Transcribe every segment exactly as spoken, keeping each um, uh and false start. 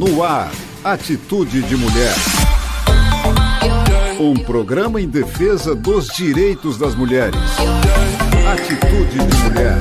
No ar, Atitude de Mulher. Um programa em defesa dos direitos das mulheres. Atitude de Mulher.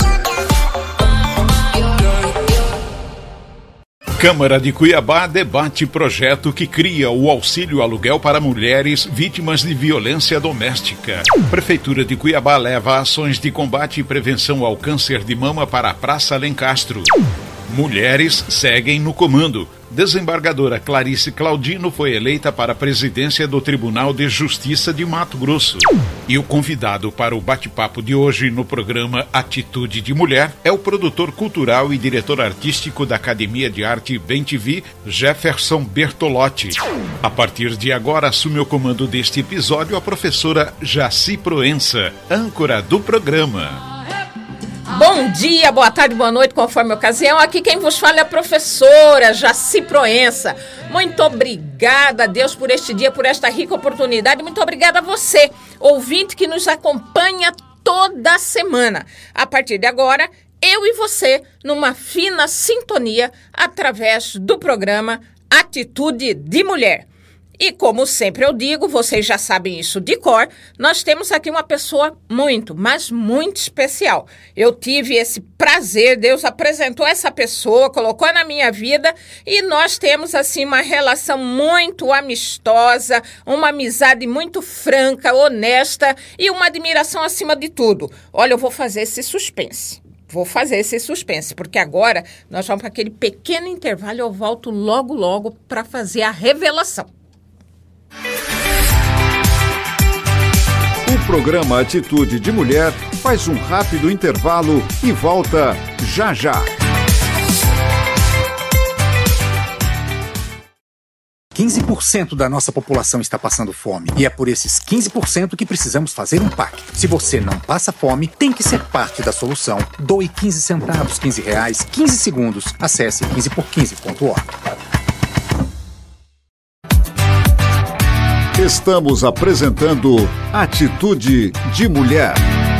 Câmara de Cuiabá debate projeto que cria o auxílio aluguel para mulheres vítimas de violência doméstica. Prefeitura de Cuiabá leva ações de combate e prevenção ao câncer de mama para a Praça Alencastro. Mulheres seguem no comando. Desembargadora Clarice Claudino foi eleita para a presidência do Tribunal de Justiça de Mato Grosso. E o convidado para o bate-papo de hoje no programa Atitude de Mulher é o produtor cultural e diretor artístico da Academia de Arte Bem T V, Jefferson Bertolotti. A partir de agora assume o comando deste episódio a professora Jaci Proença, âncora do programa. Bom dia, boa tarde, boa noite, conforme a ocasião. Aqui quem vos fala é a professora Jaci Proença. Muito obrigada a Deus por este dia, por esta rica oportunidade. Muito obrigada a você, ouvinte que nos acompanha toda semana. A partir de agora, eu e você, numa fina sintonia, através do programa Atitude de Mulher. E como sempre eu digo, vocês já sabem isso de cor, nós temos aqui uma pessoa muito, mas muito especial. Eu tive esse prazer, Deus apresentou essa pessoa, colocou na minha vida e nós temos assim uma relação muito amistosa, uma amizade muito franca, honesta e uma admiração acima de tudo. Olha, eu vou fazer esse suspense. Vou fazer esse suspense, porque agora nós vamos para aquele pequeno intervalo e eu volto logo, logo para fazer a revelação. O programa Atitude de Mulher faz um rápido intervalo e volta já já. quinze por cento da nossa população está passando fome. E é por esses quinze por cento que precisamos fazer um pacto. Se você não passa fome, tem que ser parte da solução. Doe quinze centavos, quinze reais, quinze segundos. Acesse quinze por quinze ponto org. Estamos apresentando Atitude de Mulher.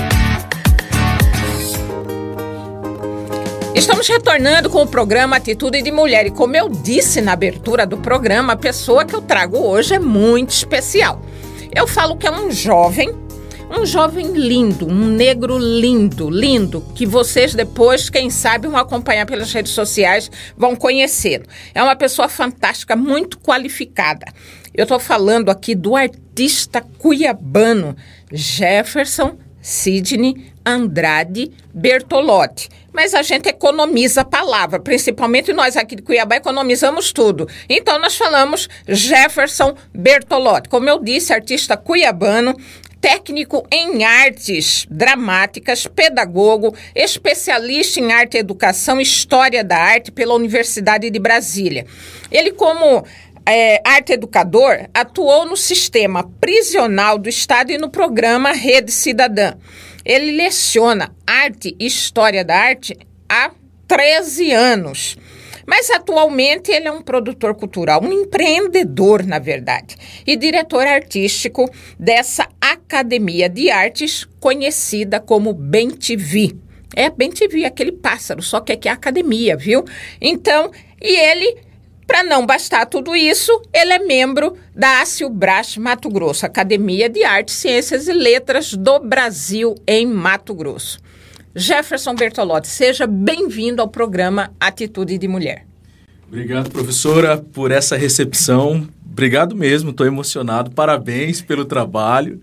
Estamos retornando com o programa Atitude de Mulher. E como eu disse na abertura do programa, a pessoa que eu trago hoje é muito especial. Eu falo que é um jovem, um jovem lindo, um negro lindo, lindo, que vocês depois, quem sabe, vão acompanhar pelas redes sociais, vão conhecê-lo. É uma pessoa fantástica, muito qualificada. Eu estou falando aqui do artista cuiabano Jefferson Sidney Andrade Bertolotti. Mas a gente economiza a palavra, principalmente nós aqui de Cuiabá economizamos tudo. Então nós falamos Jefferson Bertolotti. Como eu disse, artista cuiabano, técnico em artes dramáticas, pedagogo, especialista em arte e educação e história da arte pela Universidade de Brasília. Ele, como É, arte educador, atuou no sistema prisional do Estado e no programa Rede Cidadã. Ele leciona arte e história da arte há treze anos. Mas atualmente ele é um produtor cultural, um empreendedor, na verdade, e diretor artístico dessa Academia de Artes conhecida como Bem T V. É Bem T V, aquele pássaro, só que aqui é academia, viu? Então, e ele... Para não bastar tudo isso, ele é membro da ACIUBRAS Mato Grosso, Academia de Artes, Ciências e Letras do Brasil em Mato Grosso. Jefferson Bertolotti, seja bem-vindo ao programa Atitude de Mulher. Obrigado, professora, por essa recepção. Obrigado mesmo, estou emocionado. Parabéns pelo trabalho.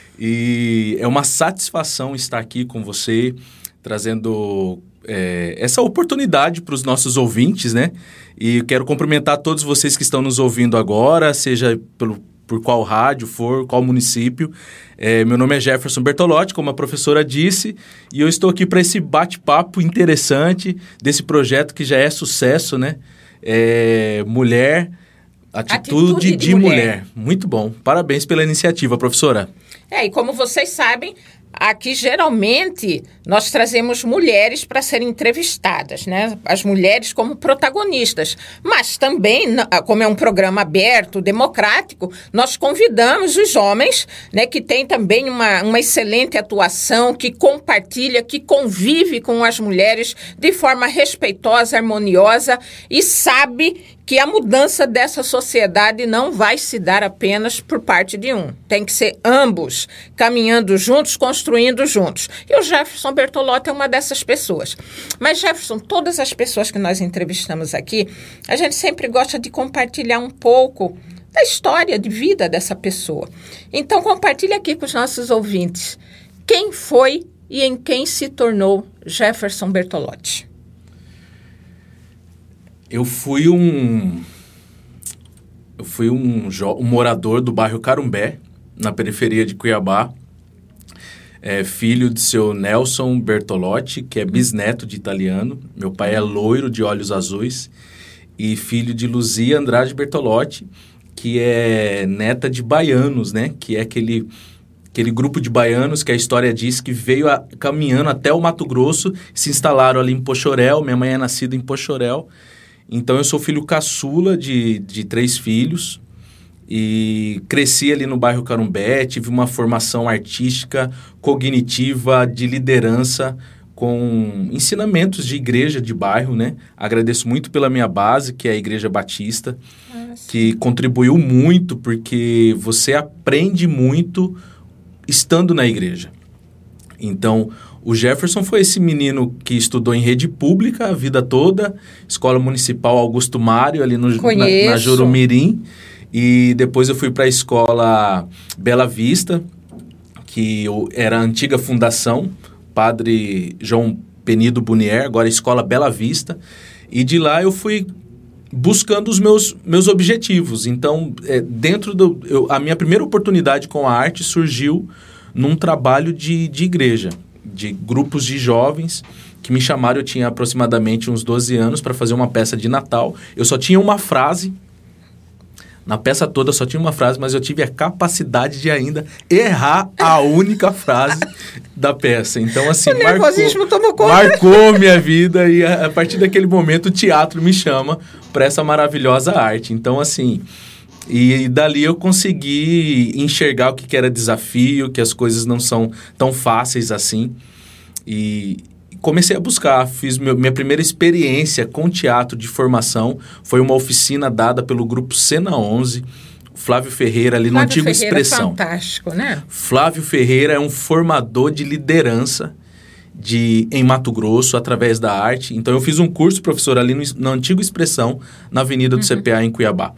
E é uma satisfação estar aqui com você, trazendo é, essa oportunidade para os nossos ouvintes, né? E quero cumprimentar todos vocês que estão nos ouvindo agora, seja pelo, por qual rádio for, qual município. É, meu nome é Jefferson Bertolotti, como a professora disse, e eu estou aqui para esse bate-papo interessante desse projeto que já é sucesso, né? É, mulher, Atitude, Atitude de, de mulher. mulher. Muito bom. Parabéns pela iniciativa, professora. É, e como vocês sabem, aqui geralmente nós trazemos mulheres para serem entrevistadas, né? As mulheres como protagonistas. Mas também, como é um programa aberto, democrático, nós convidamos os homens, né, que têm também uma, uma excelente atuação, que compartilha, que convive com as mulheres de forma respeitosa, harmoniosa e sabe que a mudança dessa sociedade não vai se dar apenas por parte de um. Tem que ser ambos, caminhando juntos, construindo juntos. E o Jefferson Bertolotti é uma dessas pessoas. Mas, Jefferson, todas as pessoas que nós entrevistamos aqui, a gente sempre gosta de compartilhar um pouco da história de vida dessa pessoa. Então, compartilhe aqui com os nossos ouvintes. Quem foi e em quem se tornou Jefferson Bertolotti? Eu fui um... Eu fui um, jo- um morador do bairro Carumbé, na periferia de Cuiabá. É, filho de seu Nelson Bertolotti, que é bisneto de italiano. Meu pai é loiro, de olhos azuis. E filho de Luzia Andrade Bertolotti, que é neta de baianos, né? Que é aquele, aquele grupo de baianos que a história diz que veio a, caminhando até o Mato Grosso, se instalaram ali em Poxorel. Minha mãe é nascida em Poxorel. Então, eu sou filho caçula de, de três filhos e cresci ali no bairro Carumbé, tive uma formação artística, cognitiva, de liderança, com ensinamentos de igreja de bairro, né? Agradeço muito pela minha base, que é a Igreja Batista, Nossa. que contribuiu muito, porque você aprende muito estando na igreja. Então, o Jefferson foi esse menino que estudou em rede pública a vida toda, Escola Municipal Augusto Mário, ali no, na, na Jurumirim. E depois eu fui para a Escola Bela Vista, que eu, era a antiga fundação, Padre João Penido Bunier, agora Escola Bela Vista. E de lá eu fui buscando os meus, meus objetivos. Então, é, dentro do... Eu, a minha primeira oportunidade com a arte surgiu num trabalho de, de igreja, de grupos de jovens que me chamaram. Eu tinha aproximadamente uns doze anos para fazer uma peça de Natal. Eu só tinha uma frase, na peça toda só tinha uma frase, mas eu tive a capacidade de ainda errar a única frase da peça. Então, assim, o nervosismo marcou, tomou conta. marcou minha vida e a, a partir daquele momento o teatro me chama para essa maravilhosa arte. Então, assim... E dali eu consegui enxergar o que era desafio, que as coisas não são tão fáceis assim. E comecei a buscar. Fiz meu, minha primeira experiência com teatro de formação. Foi uma oficina dada pelo grupo Cena onze. Flávio Ferreira, ali no Antigo Ferreira Expressão. É fantástico, né? Flávio Ferreira é um formador de liderança de, em Mato Grosso, através da arte. Então, eu fiz um curso, professor, ali no, no Antigo Expressão, na Avenida do uhum. C P A, em Cuiabá.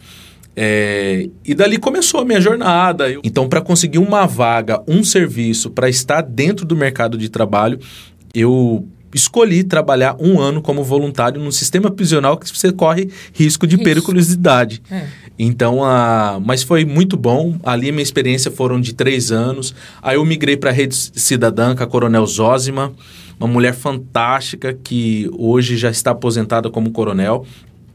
É, e dali começou a minha jornada. Então, para conseguir uma vaga, um serviço, para estar dentro do mercado de trabalho, eu escolhi trabalhar um ano como voluntário no sistema prisional, que você corre risco de Isso. periculosidade. É. Então, a, mas foi muito bom. Ali a minha experiência foram de três anos. Aí eu migrei para a Rede Cidadã, com a Coronel Zózima, uma mulher fantástica que hoje já está aposentada como coronel.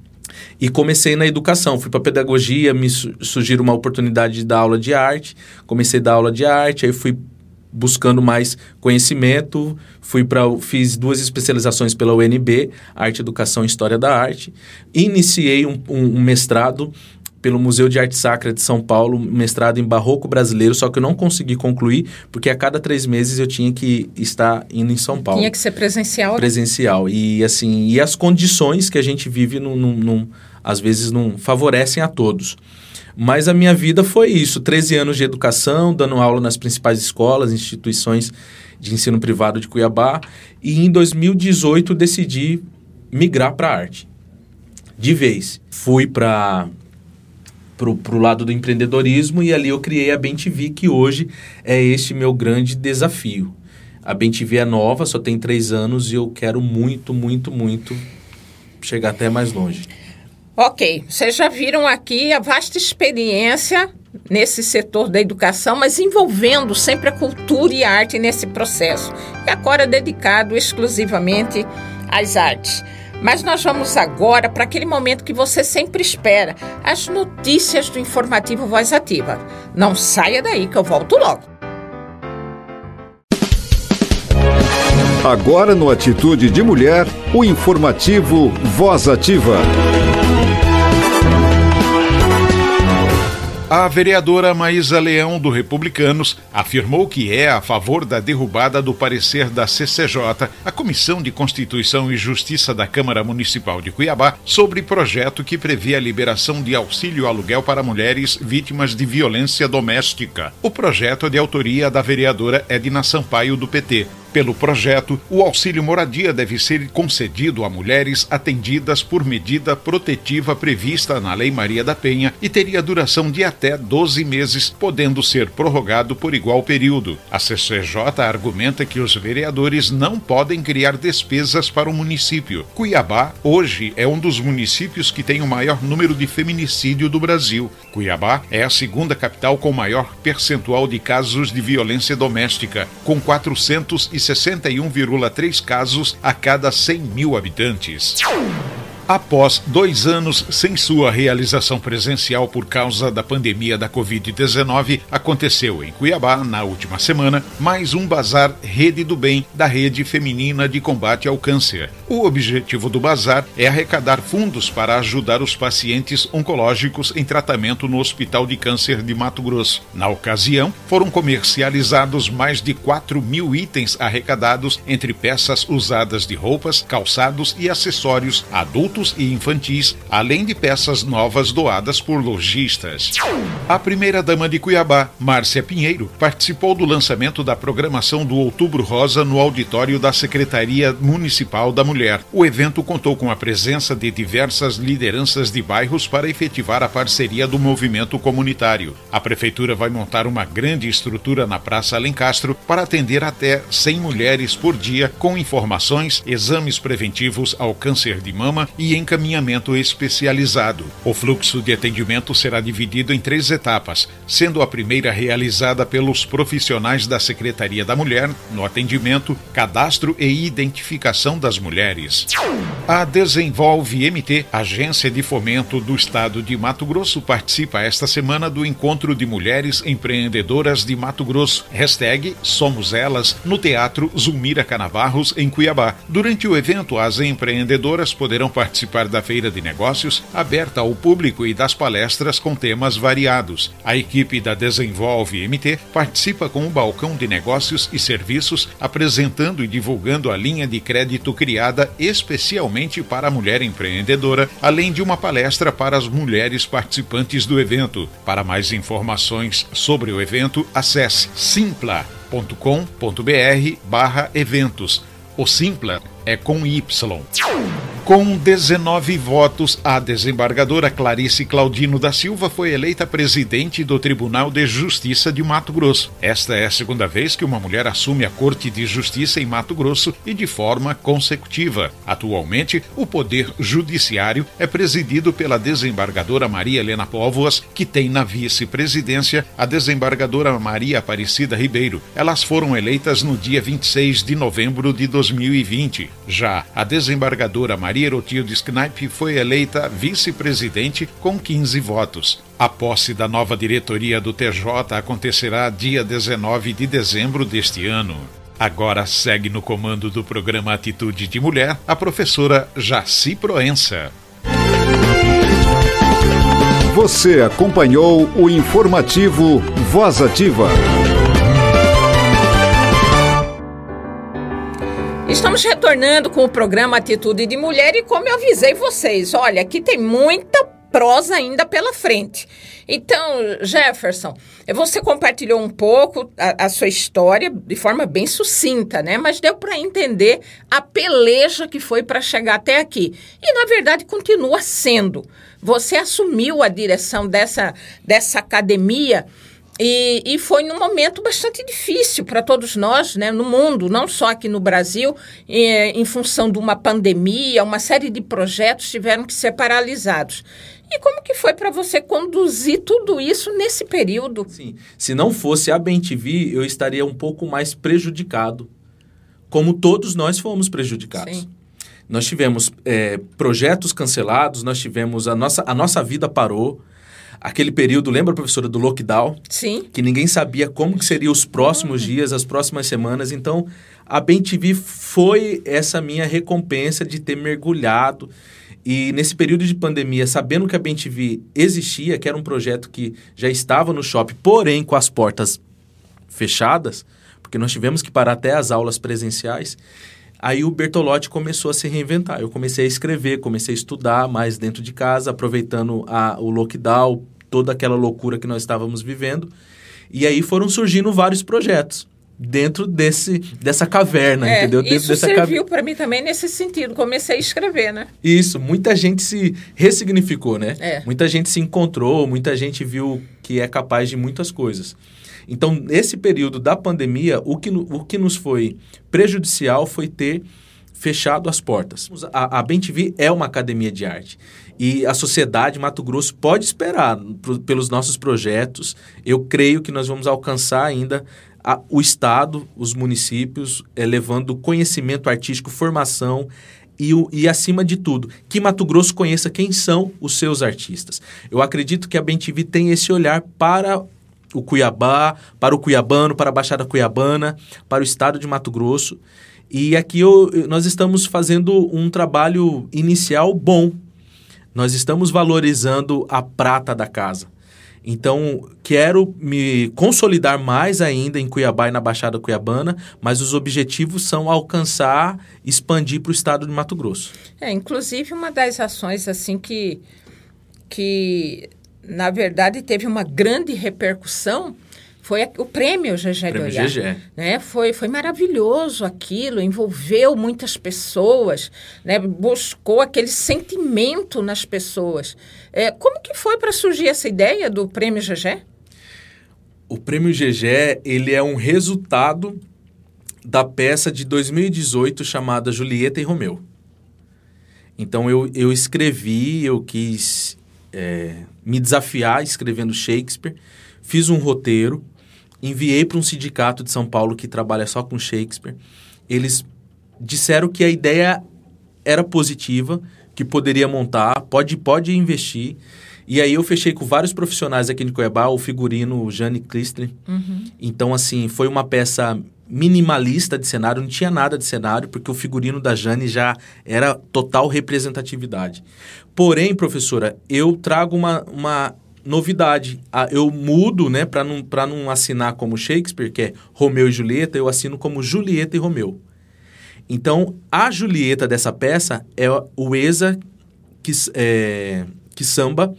E comecei na educação, fui para pedagogia, me surgiu uma oportunidade de dar aula de arte, comecei a dar aula de arte, aí fui buscando mais conhecimento, fui pra, fiz duas especializações pela U N B, Arte, Educação e História da Arte, iniciei um, um, um mestrado pelo Museu de Arte Sacra de São Paulo, mestrado em Barroco Brasileiro, só que eu não consegui concluir, porque a cada três meses eu tinha que estar indo em São Paulo. Tinha que ser presencial? Presencial. E, assim, e as condições que a gente vive, não, não, não, às vezes, não favorecem a todos. Mas a minha vida foi isso, treze anos de educação, dando aula nas principais escolas, instituições de ensino privado de Cuiabá, e em dois mil e dezoito decidi migrar para a arte, de vez. Fui para... para o lado do empreendedorismo, e ali eu criei a Bem T V, que hoje é este meu grande desafio. A Bem T V é nova, só tem três anos, e eu quero muito, muito, muito chegar até mais longe. Ok, vocês já viram aqui a vasta experiência nesse setor da educação, mas envolvendo sempre a cultura e a arte nesse processo, e agora dedicado exclusivamente às artes. Mas nós vamos agora para aquele momento que você sempre espera, as notícias do Informativo Voz Ativa. Não saia daí que eu volto logo. Agora no Atitude de Mulher, o Informativo Voz Ativa. A vereadora Maísa Leão, do Republicanos, afirmou que é a favor da derrubada do parecer da C C J, a Comissão de Constituição e Justiça da Câmara Municipal de Cuiabá, sobre projeto que prevê a liberação de auxílio aluguel para mulheres vítimas de violência doméstica. O projeto é de autoria da vereadora Edna Sampaio, do P T. Pelo projeto, o auxílio moradia deve ser concedido a mulheres atendidas por medida protetiva prevista na Lei Maria da Penha e teria duração de até doze meses, podendo ser prorrogado por igual período. A C C J argumenta que os vereadores não podem criar despesas para o município. Cuiabá, hoje, é um dos municípios que tem o maior número de feminicídio do Brasil. Cuiabá é a segunda capital com maior percentual de casos de violência doméstica, com quatrocentos e sessenta e um vírgula três casos a cada cem mil habitantes. Após dois anos sem sua realização presencial por causa da pandemia da covid dezenove, aconteceu em Cuiabá, na última semana, mais um bazar Rede do Bem, da Rede Feminina de Combate ao Câncer. O objetivo do bazar é arrecadar fundos para ajudar os pacientes oncológicos em tratamento no Hospital de Câncer de Mato Grosso. Na ocasião, foram comercializados mais de quatro mil itens arrecadados entre peças usadas de roupas, calçados e acessórios adultos e infantis, além de peças novas doadas por lojistas. A primeira-dama de Cuiabá, Márcia Pinheiro, participou do lançamento da programação do Outubro Rosa no auditório da Secretaria Municipal da Mulher. O evento contou com a presença de diversas lideranças de bairros para efetivar a parceria do movimento comunitário. A prefeitura vai montar uma grande estrutura na Praça Alencastro para atender até cem mulheres por dia, com informações, exames preventivos ao câncer de mama e encaminhamento especializado. O fluxo de atendimento será dividido em três etapas, sendo a primeira realizada pelos profissionais da Secretaria da Mulher, no atendimento, cadastro e identificação das mulheres. A Desenvolve M T, agência de fomento do estado de Mato Grosso, participa esta semana do Encontro de Mulheres Empreendedoras de Mato Grosso, hashtag Somos Elas, no Teatro Zulmira Canavarros, em Cuiabá. Durante o evento, as empreendedoras poderão participar da feira de negócios, aberta ao público, e das palestras com temas variados. A equipe da Desenvolve M T participa com um balcão de negócios e serviços, apresentando e divulgando a linha de crédito criada especialmente para a mulher empreendedora, além de uma palestra para as mulheres participantes do evento. Para mais informações sobre o evento, acesse simpla ponto com ponto br barra eventos. O Simpla é com Y. Com dezenove votos, a desembargadora Clarice Claudino da Silva foi eleita presidente do Tribunal de Justiça de Mato Grosso. Esta é a segunda vez que uma mulher assume a Corte de Justiça em Mato Grosso e de forma consecutiva. Atualmente, o Poder Judiciário é presidido pela desembargadora Maria Helena Póvoas, que tem na vice-presidência a desembargadora Maria Aparecida Ribeiro. Elas foram eleitas no dia vinte e seis de novembro de dois mil e vinte. Já a desembargadora Maria Erotilde Knaip foi eleita vice-presidente com quinze votos. A posse da nova diretoria do T J acontecerá dia dezenove de dezembro deste ano. Agora segue no comando do programa Atitude de Mulher a professora Jaci Proença. Você acompanhou o informativo Voz Ativa. Estamos retornando com o programa Atitude de Mulher e, como eu avisei vocês, olha, aqui tem muita prosa ainda pela frente. Então, Jefferson, você compartilhou um pouco a, a sua história de forma bem sucinta, né? Mas deu para entender a peleja que foi para chegar até aqui. E, na verdade, continua sendo. Você assumiu a direção dessa, dessa academia E, e foi num momento bastante difícil para todos nós, né, no mundo, não só aqui no Brasil, em, em função de uma pandemia, uma série de projetos tiveram que ser paralisados. E como que foi para você conduzir tudo isso nesse período? Sim, se não fosse a Bem T V, eu estaria um pouco mais prejudicado, como todos nós fomos prejudicados. Sim. Nós tivemos é, projetos cancelados, nós tivemos, a nossa, a nossa vida parou. Aquele período, lembra, professora, do lockdown? Sim. Que ninguém sabia como que seriam os próximos dias, as próximas semanas. Então, a Bem T V foi essa minha recompensa de ter mergulhado E nesse período de pandemia, sabendo que a B M T V existia, que era um projeto que já estava no shopping, porém com as portas fechadas, porque nós tivemos que parar até as aulas presenciais, aí o Bertolotti começou a se reinventar. Eu comecei a escrever, comecei a estudar mais dentro de casa, aproveitando a, o lockdown, toda aquela loucura que nós estávamos vivendo. E aí foram surgindo vários projetos dentro desse, dessa caverna, é, entendeu? Dentro isso dessa serviu ca... para mim também nesse sentido. Comecei a escrever, né? Isso, muita gente se ressignificou, né? É. Muita gente se encontrou, muita gente viu que é capaz de muitas coisas. Então, nesse período da pandemia, o que, o que nos foi prejudicial foi ter fechado as portas. A, a B M T V é uma academia de arte e a sociedade Mato Grosso pode esperar pro, pelos nossos projetos. Eu creio que nós vamos alcançar ainda a, o Estado, os municípios, é, levando conhecimento artístico, formação e, o, e, acima de tudo, que Mato Grosso conheça quem são os seus artistas. Eu acredito que a B M T V tem esse olhar para o Cuiabá, para o cuiabano, para a Baixada Cuiabana, para o estado de Mato Grosso. E aqui eu, nós estamos fazendo um trabalho inicial bom. Nós estamos valorizando a prata da casa. Então, quero me consolidar mais ainda em Cuiabá e na Baixada Cuiabana, mas os objetivos são alcançar, expandir para o estado de Mato Grosso. É, inclusive uma das ações assim que... que na verdade, teve uma grande repercussão, foi o prêmio Gegé de Oiá. Né? Foi, foi maravilhoso aquilo, envolveu muitas pessoas, né? Buscou aquele sentimento nas pessoas. É, como que foi para surgir essa ideia do prêmio Gegé? O prêmio Gegé, ele é um resultado da peça de dois mil e dezoito chamada Julieta e Romeu. Então, eu, eu escrevi, eu quis... É, me desafiar escrevendo Shakespeare, fiz um roteiro, enviei para um sindicato de São Paulo que trabalha só com Shakespeare. Eles disseram que a ideia era positiva, que poderia montar, pode, pode investir. E aí eu fechei com vários profissionais aqui de Cuiabá, o figurino o Jane Clistrin. Uhum. Então, assim, foi uma peça minimalista de cenário, não tinha nada de cenário, porque o figurino da Jane já era total representatividade. Porém, professora, eu trago uma, uma novidade. Eu mudo, né, para não, para não assinar como Shakespeare, que é Romeu e Julieta, eu assino como Julieta e Romeu. Então, a Julieta dessa peça é o Eza que, é, que samba,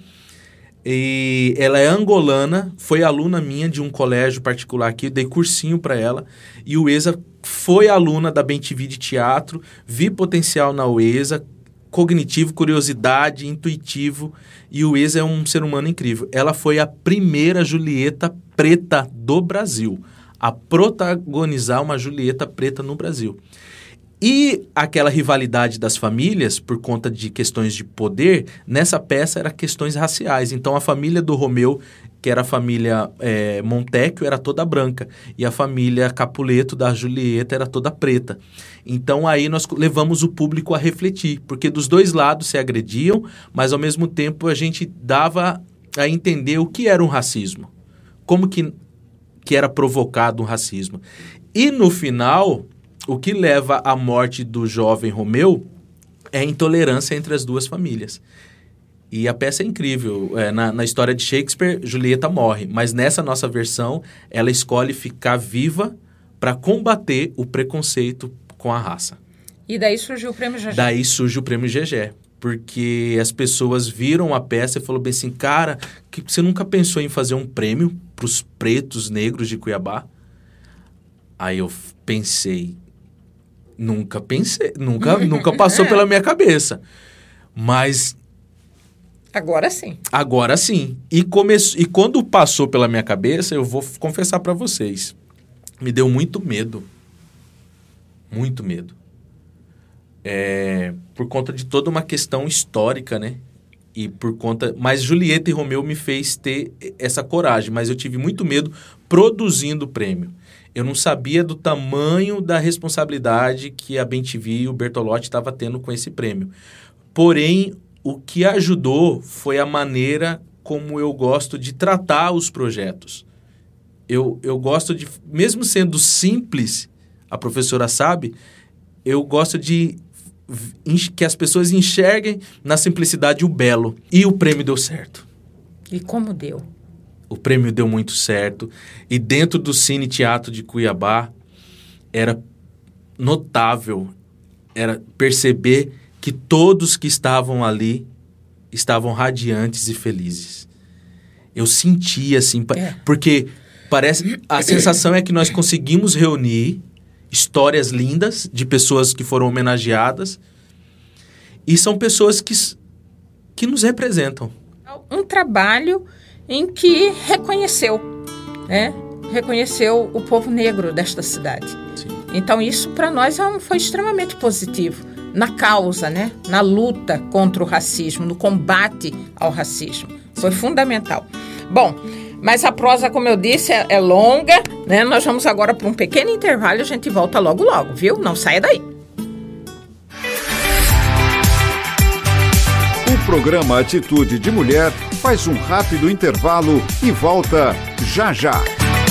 e ela é angolana, foi aluna minha de um colégio particular aqui, dei cursinho para ela, e o Eza foi aluna da B M T V de teatro, vi potencial na Eza, cognitivo, curiosidade, intuitivo, e o Eza é um ser humano incrível. Ela foi a primeira Julieta preta do Brasil, a protagonizar uma Julieta preta no Brasil. E aquela rivalidade das famílias, por conta de questões de poder, nessa peça era questões raciais. Então, a família do Romeu, que era a família é, Montecchio, era toda branca. E a família Capuleto, da Julieta, era toda preta. Então, aí nós levamos o público a refletir. Porque dos dois lados se agrediam, mas, ao mesmo tempo, a gente dava a entender o que era um racismo. Como que, que era provocado um racismo. E, no final... O que leva à morte do jovem Romeu é a intolerância entre as duas famílias. E a peça é incrível. É, na, na história de Shakespeare, Julieta morre. Mas nessa nossa versão, ela escolhe ficar viva para combater o preconceito com a raça. E daí surgiu o prêmio Gegé. Daí surge o prêmio Gegé. Porque as pessoas viram a peça e falaram bem assim, cara, que você nunca pensou em fazer um prêmio para os pretos negros de Cuiabá? Aí eu pensei... Nunca pensei, nunca, nunca passou pela minha cabeça. Mas... Agora sim. Agora sim. E, come... e quando passou pela minha cabeça, eu vou confessar para vocês, me deu muito medo. Muito medo. É... Por conta de toda uma questão histórica, né? E por conta... Mas Julieta e Romeu me fez ter essa coragem. Mas eu tive muito medo produzindo o prêmio. Eu não sabia do tamanho da responsabilidade que a B M T V e o Bertolotti estavam tendo com esse prêmio. Porém, o que ajudou foi a maneira como eu gosto de tratar os projetos. Eu, eu gosto de, mesmo sendo simples, a professora sabe, eu gosto de que as pessoas enxerguem na simplicidade o belo. E o prêmio deu certo. E como deu? O prêmio deu muito certo. E dentro do Cine Teatro de Cuiabá, era notável era perceber que todos que estavam ali estavam radiantes e felizes. Eu senti assim, é. porque parece, a sensação é que nós conseguimos reunir histórias lindas de pessoas que foram homenageadas e são pessoas que, que nos representam. Um trabalho em que reconheceu, né? reconheceu o povo negro desta cidade. Sim. Então isso para nós foi extremamente positivo na causa, né? na luta contra o racismo, no combate ao racismo. Foi fundamental. Bom, mas a prosa, como eu disse, é, é longa, né? Nós vamos agora para um pequeno intervalo e a gente volta logo logo, viu? Não saia daí. O programa Atitude de Mulher faz um rápido intervalo e volta já já.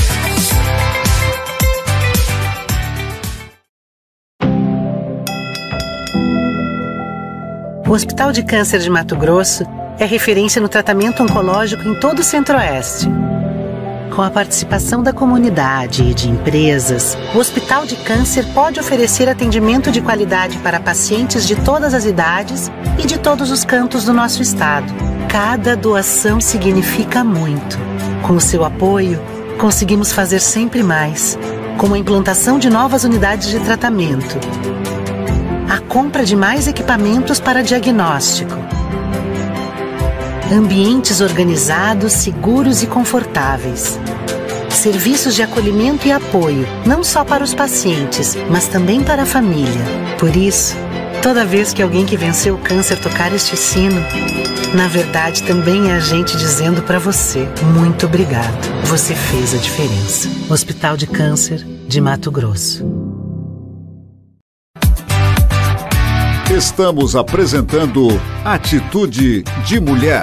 O Hospital de Câncer de Mato Grosso é referência no tratamento oncológico em todo o Centro-Oeste. Com a participação da comunidade e de empresas, o Hospital de Câncer pode oferecer atendimento de qualidade para pacientes de todas as idades e de todos os cantos do nosso estado. Cada doação significa muito. Com o seu apoio, conseguimos fazer sempre mais, como a implantação de novas unidades de tratamento, a compra de mais equipamentos para diagnóstico, ambientes organizados, seguros e confortáveis, serviços de acolhimento e apoio, não só para os pacientes, mas também para a família. Por isso, toda vez que alguém que venceu o câncer tocar este sino, na verdade também é a gente dizendo para você, muito obrigado. Você fez a diferença. Hospital de Câncer de Mato Grosso. Estamos apresentando Atitude de Mulher.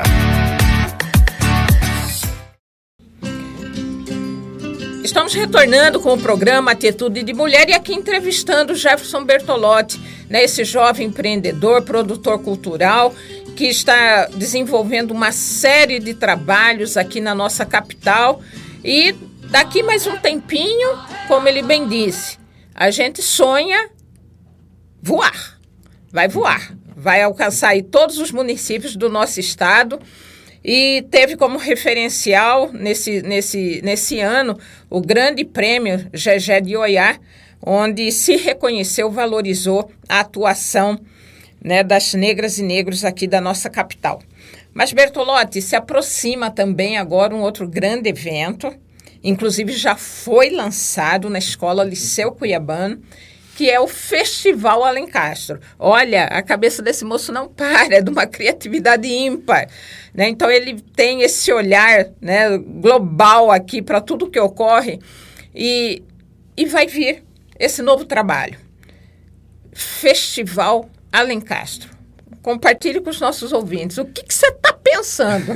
Estamos retornando com o programa Atitude de Mulher e aqui entrevistando Jefferson Bertolotti, né, esse jovem empreendedor, produtor cultural, que está desenvolvendo uma série de trabalhos aqui na nossa capital. E daqui mais um tempinho, como ele bem disse, a gente sonha voar. Vai voar, vai alcançar aí todos os municípios do nosso estado e teve como referencial nesse, nesse, nesse ano o grande prêmio Gegé de Oiá, onde se reconheceu, valorizou a atuação, né, das negras e negros aqui da nossa capital. Mas Bertolotti, se aproxima também agora um outro grande evento, inclusive já foi lançado na Escola Liceu Cuiabano, que é o Festival Alencastro. Olha, a cabeça desse moço não para, é de uma criatividade ímpar, né? Então, ele tem esse olhar, né, global aqui para tudo que ocorre e, e vai vir esse novo trabalho. Festival Alencastro. Compartilhe com os nossos ouvintes. O que você está pensando?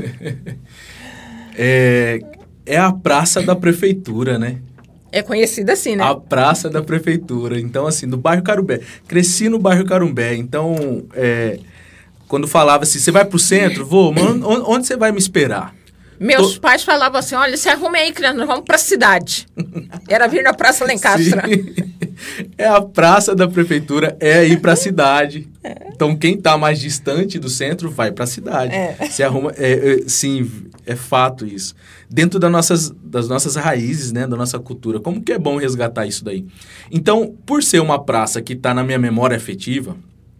é, é a praça da prefeitura, né? É conhecida assim, né? A praça da prefeitura. Então, assim, no bairro Carumbé. Cresci no bairro Carumbé. Então, é, quando falava assim, você vai pro centro? Vou. Mas onde, onde você vai me esperar? Meus Tô... pais falavam assim, olha, se arrume aí, criança, nós vamos pra cidade. Era vir na Praça Alencastro. É a praça da prefeitura, é ir pra cidade. É. Então, quem tá mais distante do centro, vai pra cidade. É. Se arruma... É, é, sim, é fato isso. Dentro das nossas, das nossas raízes, né, da nossa cultura. Como que é bom resgatar isso daí? Então, por ser uma praça que está na minha memória afetiva,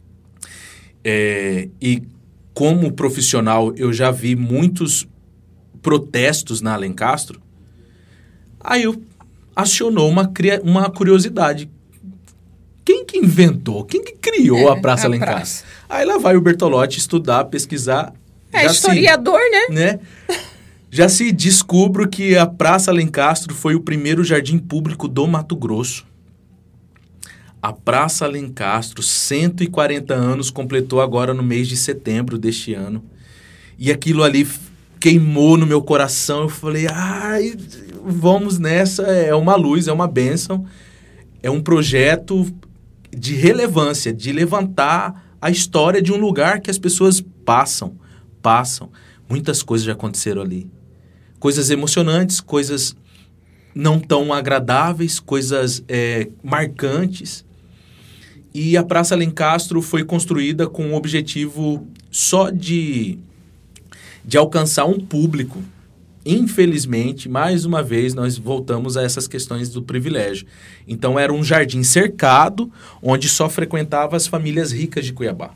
é, e como profissional eu já vi muitos protestos na Alencastro, aí eu acionou uma, uma curiosidade. Quem que inventou? Quem que criou é, a Praça a Alencastro? Praça. Aí lá vai o Bertolotti estudar, pesquisar. É historiador, se, né? né? Já se descubro que a Praça Alencastro foi o primeiro jardim público do Mato Grosso. A Praça Alencastro, cento e quarenta anos, completou agora no mês de setembro deste ano. E aquilo ali queimou no meu coração. Eu falei, ai, vamos nessa, é uma luz, é uma bênção. É um projeto de relevância, de levantar a história de um lugar que as pessoas passam, passam. Muitas coisas já aconteceram ali. Coisas emocionantes, coisas não tão agradáveis, coisas é, marcantes. E a Praça Alencastro foi construída com o objetivo só de, de alcançar um público. Infelizmente, mais uma vez, nós voltamos a essas questões do privilégio. Então, era um jardim cercado, onde só frequentava as famílias ricas de Cuiabá.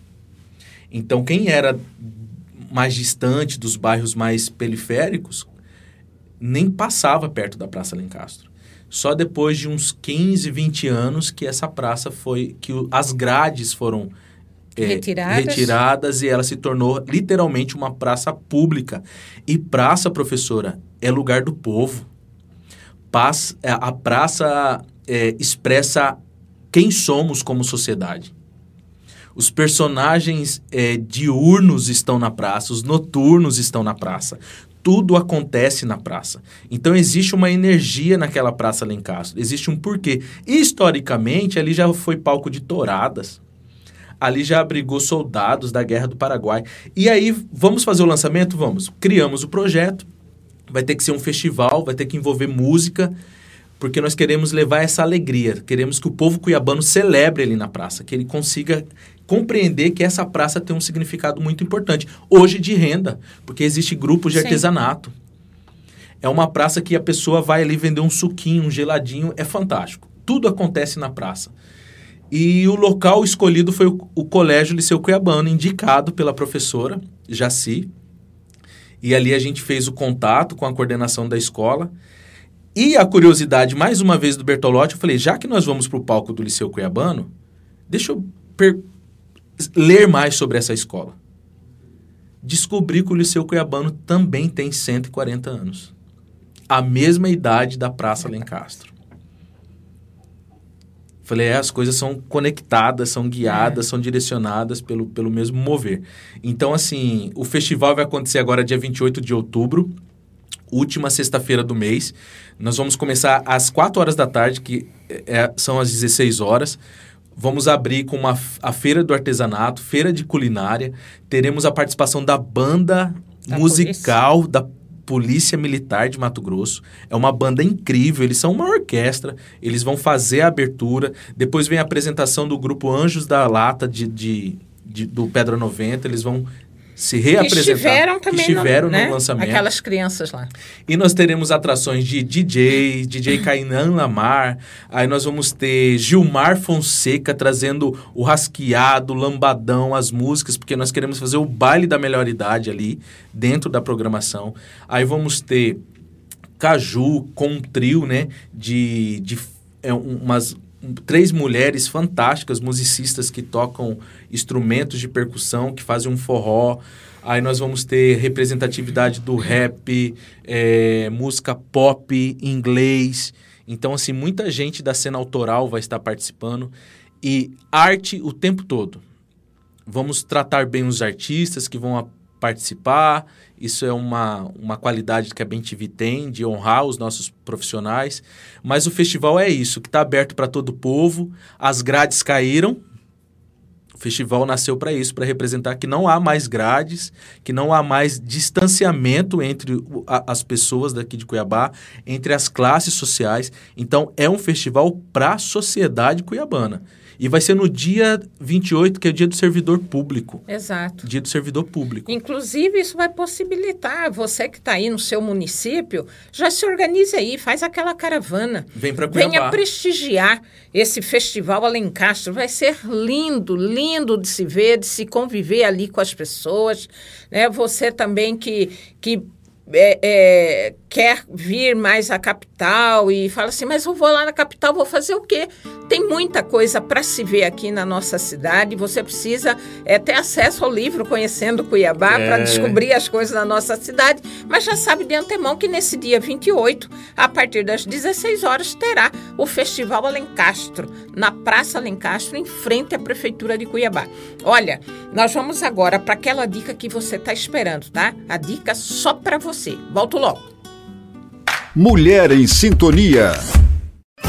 Então, quem era mais distante, dos bairros mais periféricos, nem passava perto da Praça Alencastro. Só depois de uns quinze, vinte anos que essa praça foi... que as grades foram é, retiradas. retiradas e ela se tornou literalmente uma praça pública. E praça, professora, é lugar do povo. Paz, a praça é, expressa quem somos como sociedade. Os personagens é, diurnos estão na praça, os noturnos estão na praça. Tudo acontece na praça. Então, existe uma energia naquela Praça Alencastro. Existe um porquê. Historicamente, ali já foi palco de touradas. Ali já abrigou soldados da Guerra do Paraguai. E aí, vamos fazer o lançamento? Vamos. Criamos o projeto. Vai ter que ser um festival, vai ter que envolver música, porque nós queremos levar essa alegria. Queremos que o povo cuiabano celebre ali na praça, que ele consiga compreender que essa praça tem um significado muito importante. Hoje de renda, porque existe grupos de Sim. artesanato. É uma praça que a pessoa vai ali vender um suquinho, um geladinho, é fantástico. Tudo acontece na praça. E o local escolhido foi o, o Colégio Liceu Cuiabano, indicado pela professora Jaci. E ali a gente fez o contato com a coordenação da escola. E a curiosidade, mais uma vez, do Bertolotti, eu falei, já que nós vamos para o palco do Liceu Cuiabano, deixa eu per- ler mais sobre essa escola. Descobri que o Liceu Cuiabano também tem cento e quarenta anos. A mesma idade da Praça Alencastro. Falei, é, as coisas são conectadas, são guiadas, é. são direcionadas pelo, pelo mesmo mover. Então, assim, o festival vai acontecer agora dia vinte e oito de outubro, última sexta-feira do mês. Nós vamos começar às quatro horas da tarde, que é, são às dezesseis horas. Vamos abrir com uma, a Feira do Artesanato, Feira de Culinária. Teremos a participação da banda da musical polícia. da Polícia Militar de Mato Grosso. É uma banda incrível, eles são uma orquestra, eles vão fazer a abertura. Depois vem a apresentação do grupo Anjos da Lata de, de, de, do Pedra noventa, eles vão se reapresentar. Que estiveram também que estiveram no, né? no lançamento. Aquelas crianças lá. E nós teremos atrações de D J, D J Kainan Lamar, aí nós vamos ter Gilmar Fonseca trazendo o rasqueado, o lambadão, as músicas, porque nós queremos fazer o baile da melhor idade ali, dentro da programação. Aí vamos ter Caju com um trio, né, de, de é, umas... três mulheres fantásticas, musicistas que tocam instrumentos de percussão, que fazem um forró. Aí nós vamos ter representatividade do rap, é, música pop, inglês. Então, assim, muita gente da cena autoral vai estar participando. E arte o tempo todo. Vamos tratar bem os artistas que vão participar. Isso é uma, uma qualidade que a B M T V tem, de honrar os nossos profissionais. Mas o festival é isso, que está aberto para todo o povo. As grades caíram. O festival nasceu para isso, para representar que não há mais grades, que não há mais distanciamento entre a, as pessoas daqui de Cuiabá, entre as classes sociais. Então, é um festival para a sociedade cuiabana. E vai ser no dia vinte e oito, que é o dia do servidor público. Exato. Dia do servidor público. Inclusive, isso vai possibilitar você que está aí no seu município, já se organize aí, faz aquela caravana. Vem para Cuiabá. Venha prestigiar esse festival Alencastro. Vai ser lindo, lindo de se ver, de se conviver ali com as pessoas. Né? Você também que... que É, é, quer vir mais à capital e fala assim, mas eu vou lá na capital, vou fazer o quê? Tem muita coisa para se ver aqui na nossa cidade, você precisa é, ter acesso ao livro Conhecendo Cuiabá é. para descobrir as coisas da nossa cidade, mas já sabe de antemão que nesse dia vinte e oito, a partir das dezesseis horas, terá o Festival Alencastro, na Praça Alencastro, em frente à Prefeitura de Cuiabá. Olha, nós vamos agora para aquela dica que você está esperando, tá? A dica só para você. Volto logo. Mulher em Sintonia.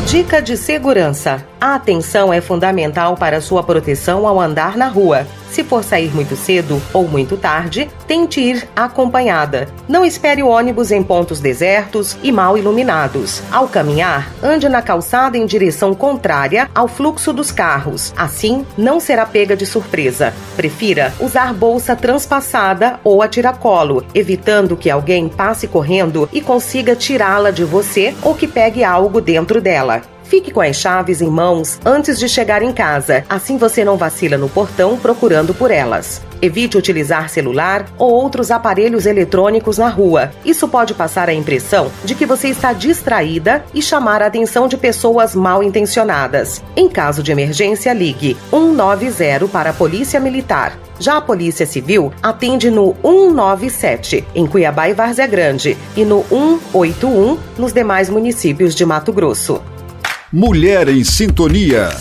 Dica de segurança. A atenção é fundamental para sua proteção ao andar na rua. Se for sair muito cedo ou muito tarde, tente ir acompanhada. Não espere o ônibus em pontos desertos e mal iluminados. Ao caminhar, ande na calçada em direção contrária ao fluxo dos carros. Assim, não será pega de surpresa. Prefira usar bolsa transpassada ou a tiracolo, evitando que alguém passe correndo e consiga tirá-la de você ou que pegue algo dentro dela. Fique com as chaves em mãos antes de chegar em casa, assim você não vacila no portão procurando por elas. Evite utilizar celular ou outros aparelhos eletrônicos na rua. Isso pode passar a impressão de que você está distraída e chamar a atenção de pessoas mal intencionadas. Em caso de emergência, ligue um nove zero para a Polícia Militar. Já a Polícia Civil atende no um nove sete, em Cuiabá e Várzea Grande, e no um oito um, nos demais municípios de Mato Grosso. Mulher em Sintonia.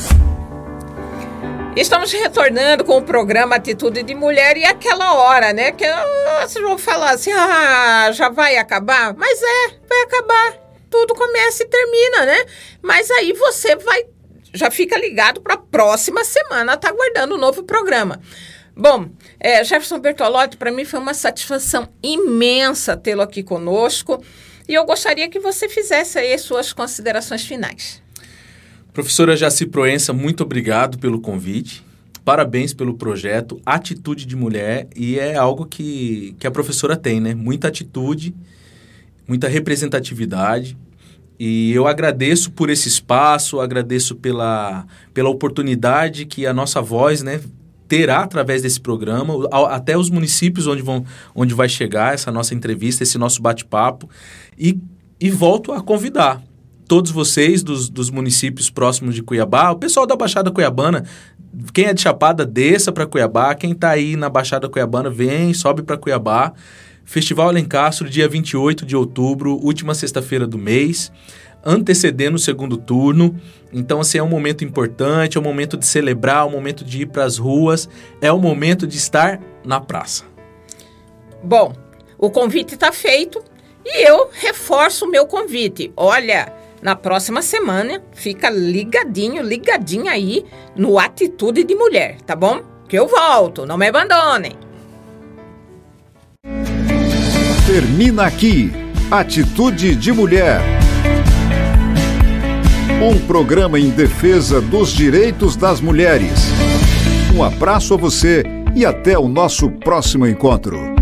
Estamos retornando com o programa Atitude de Mulher e aquela hora, né? Que ah, vocês vão falar assim, ah, já vai acabar? Mas é, vai acabar. Tudo começa e termina, né? Mas aí você vai, já fica ligado para a próxima semana, tá aguardando um novo programa. Bom, é, Jefferson Bertolotti, para mim foi uma satisfação imensa tê-lo aqui conosco e eu gostaria que você fizesse aí suas considerações finais. Professora Jaci Proença, muito obrigado pelo convite, parabéns pelo projeto Atitude de Mulher, e é algo que, que a professora tem, né? Muita atitude, muita representatividade, e eu agradeço por esse espaço, agradeço pela, pela oportunidade que a nossa voz, né, terá através desse programa, até os municípios onde, vão, onde vai chegar essa nossa entrevista, esse nosso bate-papo, e, e volto a convidar todos vocês dos, dos municípios próximos de Cuiabá, o pessoal da Baixada Cuiabana, quem é de Chapada, desça para Cuiabá, quem está aí na Baixada Cuiabana, vem, sobe para Cuiabá. Festival Alencastro, dia vinte e oito de outubro, última sexta-feira do mês, antecedendo o segundo turno. Então, assim, é um momento importante, é um momento de celebrar, é um momento de ir para as ruas, é um momento de estar na praça. Bom, o convite está feito e eu reforço o meu convite. Olha, na próxima semana, fica ligadinho, ligadinho aí no Atitude de Mulher, tá bom? Que eu volto, não me abandonem. Termina aqui, Atitude de Mulher. Um programa em defesa dos direitos das mulheres. Um abraço a você e até o nosso próximo encontro.